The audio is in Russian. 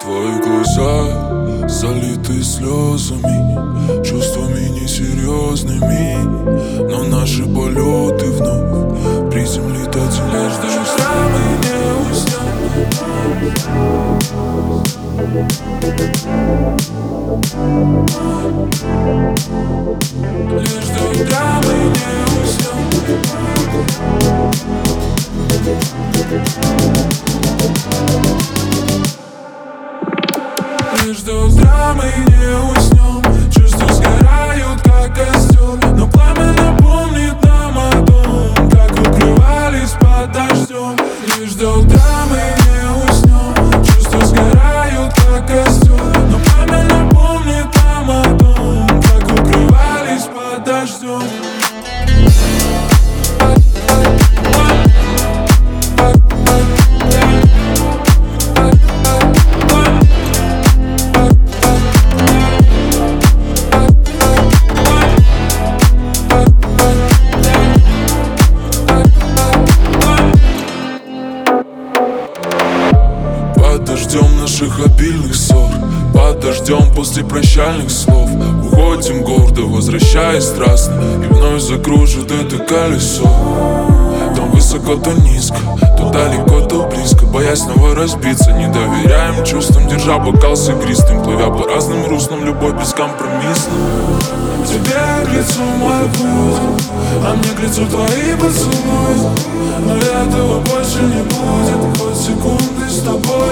Твои глаза залиты слезами, чувствами несерьезными, но наши полеты вновь приземлит один лишь дождь. Мы не уснем. Лишь до утра мы не уснем. Лишь до утра мы не уснем. Чувства сгорают, как костер, но пламя напомнит нам о том, как укрывались под дождем. Лишь до утра мы не уснем. Чувства сгорают, как костер, но пламя напомнит нам о том, как укрывались под дождем. Под дождем наших обильных ссор, под дождем после прощальных слов уходим гордо, возвращаясь страстно, и вновь закружит это колесо. То высоко, то низко, то далеко, то близко, боясь снова разбиться. Не доверяем чувствам, держа бокал с игристым, плывя по разным руслам, любовь бескомпромиссна. Тебе к лицу мой путь, а мне к лицу твои поцелуи, но этого больше не будет. Хоть секунды с тобой